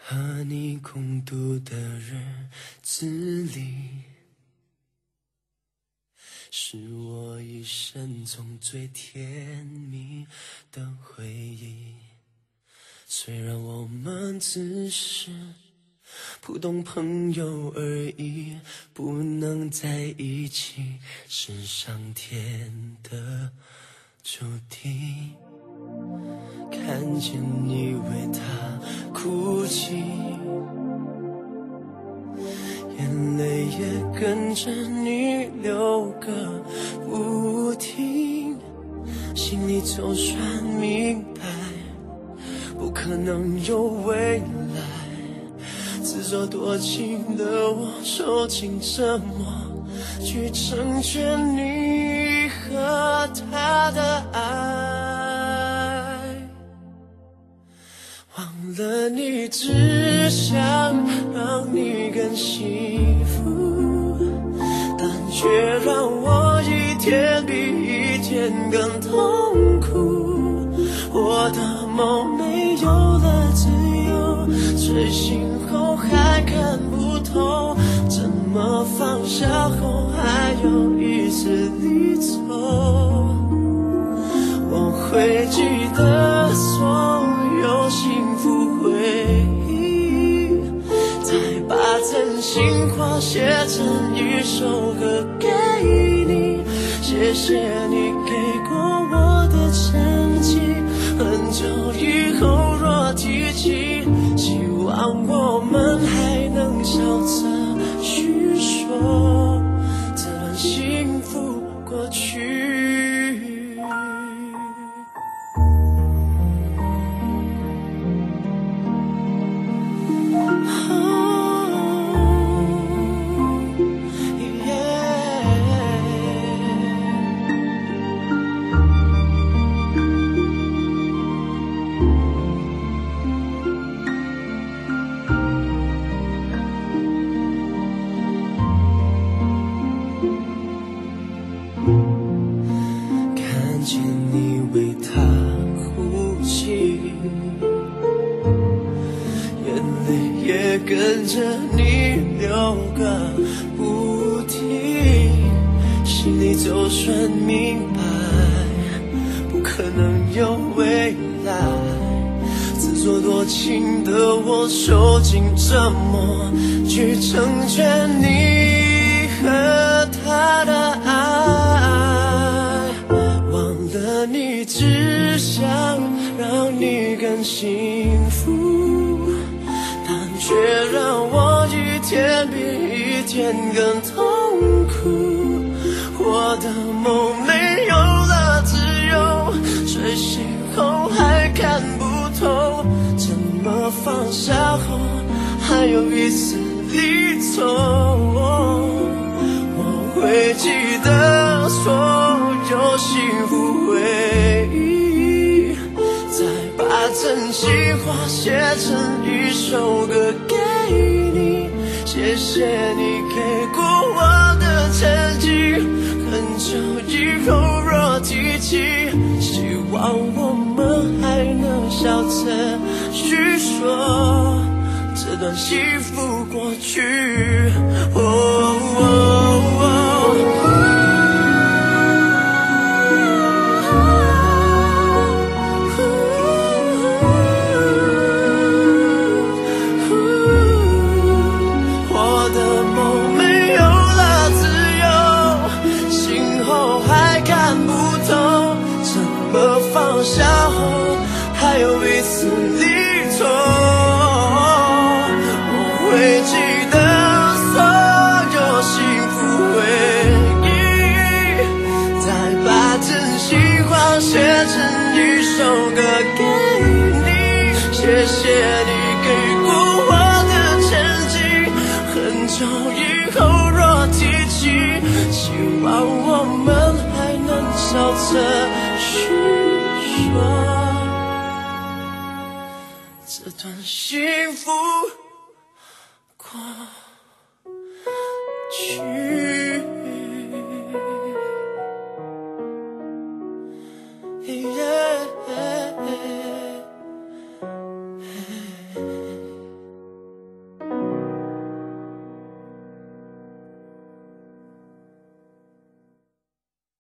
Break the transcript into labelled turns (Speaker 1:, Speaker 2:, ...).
Speaker 1: 和你共度的日子里，是我一生中最甜蜜的回忆。虽然我们只是普通朋友而已，不能在一起是上天的注定。看见你为他哭泣，眼泪也跟着你流个不停，心里就算明白不可能有未来，自作多情的我受尽折磨，去成全你和他的爱。忘了你只想让你更幸福，但却让我一天比一天更痛苦。我的梦没有了自由，睡醒后还看不透，怎么放下后还有一丝离愁。我会记得所有幸福回忆，再把真心话写成一首歌给你。谢谢你给过我的曾经，很久以后若提起，希望我们还能笑着叙说这段幸福过去。看见你为他哭泣，眼泪也跟着你流个不停，心里就算明白不可能有未来，自作多情的我受尽折磨，去成全你和他的爱。忘了你只想让你更幸福，但却让我一天比一天更痛苦。我的梦没有了自由，睡醒后还看不透，怎么放下后还有一丝离愁。我会记得所有幸福回忆，再把真心话写成一首歌给你。谢谢你给过我的曾经，很久以后若提起，希望我们还能笑着叙说这段幸福过去。我的梦没有了自由，醒后还看不透，怎么放下后还有一丝离愁。我会记得所有幸福回忆，再把真心话写成一首歌给你。谢谢你给过我的曾经，很久以后若提起，希望我们还能笑着叙说这段幸福过去。